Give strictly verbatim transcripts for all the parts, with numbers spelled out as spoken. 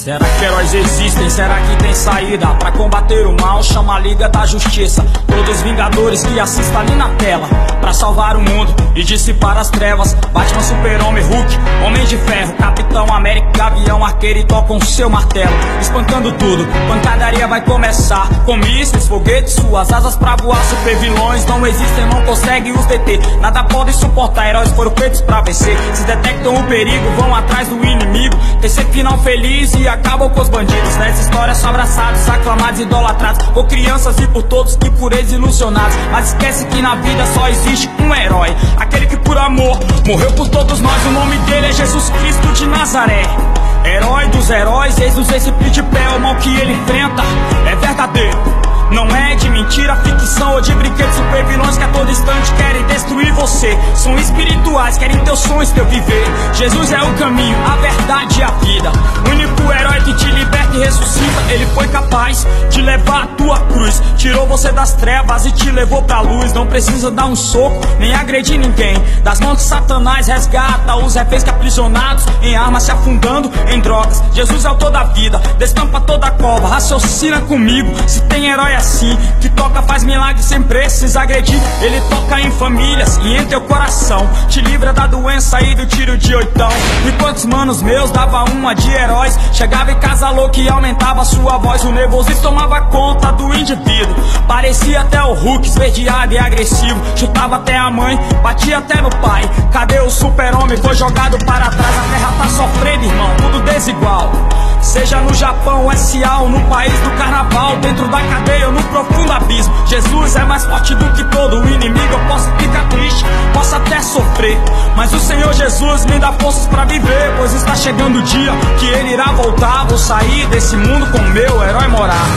Será que heróis existem? Será que tem saída? Pra combater o mal, chama a Liga da Justiça. Todos os vingadores que assistam ali na tela, pra salvar o mundo e dissipar as trevas. Batman, Super-Homem, Hulk, Homem de Ferro, Capitão América, Gavião Arqueiro, e tocam seu martelo, espancando tudo. Pancadaria vai começar, com mísseis, foguetes, suas asas pra voar. Super vilões não existem, não conseguem os deter. Nada podem suportar, heróis foram feitos pra vencer. Se detectam o perigo, vão atrás do inimigo. Tem sempre final feliz e acabam com os bandidos. Nessa história são abraçados, aclamados, idolatrados, por crianças e por todos que por eles ilusionados. Mas esquece que na vida só existe um herói, aquele que por amor morreu por todos nós. O nome dele é Jesus Cristo de Nazaré, herói dos heróis, eis dos esse de pé. O mal que ele enfrenta é verdadeiro, não é de mentira, ficção ou de brinquedo. Super vilões que a todo instante querem destruir você, são espirituais, querem teus sonhos, teu viver. Jesus é o caminho, a verdade e a vida, o único herói que te liberta e ressuscita. Ele foi capaz de levar a tua cruz, tirou você das trevas e te levou pra luz. Não precisa dar um soco, nem agredir ninguém. Das mãos de Satanás resgata os reféns que aprisionados em armas, se afundando em drogas. Jesus é o toda a vida, destampa toda a cova. Raciocina comigo, se tem herói assim, que toca, faz milagre sem precisar agredir. Ele toca em famílias e em teu coração, te livra da doença e do tiro de oitão. E quantos manos meus dava uma de heróis, chegava em casa louco e aumentava sua voz. O nervosismo tomava conta do indivíduo, parecia até o Hulk, esverdeado e agressivo. Chutava até a mãe, batia até no pai. Cadê o Super-Homem? Foi jogado para trás. A terra tá sofrendo, irmão, tudo desigual. Seja no Japão, S A ou no país do carnaval, dentro da cadeia ou no profundo abismo, Jesus é mais forte do que todo o inimigo. Eu posso ficar triste, posso até sofrer, mas o Senhor Jesus me dá forças pra viver, pois está chegando o dia que Ele irá voltar. Vou sair desse mundo com meu herói morar.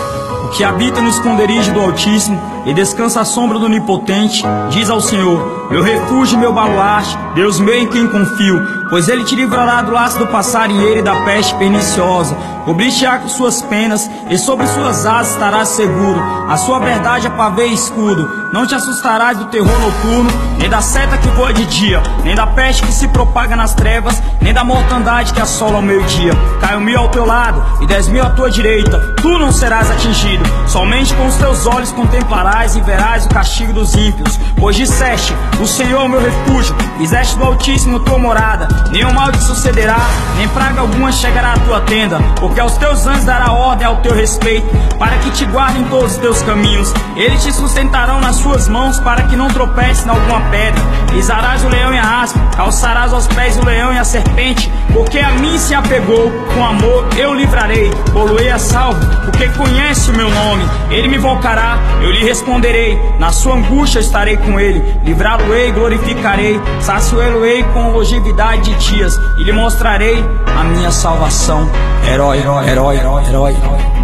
O que habita no esconderijo do Altíssimo e descansa à sombra do Onipotente, diz ao Senhor, meu refúgio e meu baluarte, Deus meu em quem confio. Pois Ele te livrará do laço do passarinheiro e da peste perniciosa. Cobrir-te-á com suas penas e sobre suas asas estarás seguro. A sua verdade é pavê e escudo. Não te assustarás do terror noturno, nem da seta que voa de dia, nem da peste que se propaga nas trevas, nem da mortandade que assola ao meio-dia. Caiam mil ao teu lado e dez mil à tua direita, tu não serás atingido. Somente com os teus olhos contemplarás e verás o castigo dos ímpios. Pois disseste, o Senhor é o meu refúgio, fizeste do Altíssimo tua morada. Nenhum mal te sucederá, nem praga alguma chegará à tua tenda, porque aos teus anjos dará ordem ao teu respeito, para que te guardem todos os teus caminhos. Eles te sustentarão nas suas mãos, para que não tropeces em alguma pedra. Pisarás o leão e a aspa, calçarás aos pés o leão e a serpente. Porque a mim se apegou, com amor eu livrarei, pô-lo-ei a salvo, porque conhece o meu nome. Ele me invocará, eu lhe responderei, na sua angústia estarei com ele. Livrá-lo-ei, glorificarei, saciá-lo-ei com longevidade de dias, e lhe mostrarei a minha salvação. Herói, herói, herói, herói, herói.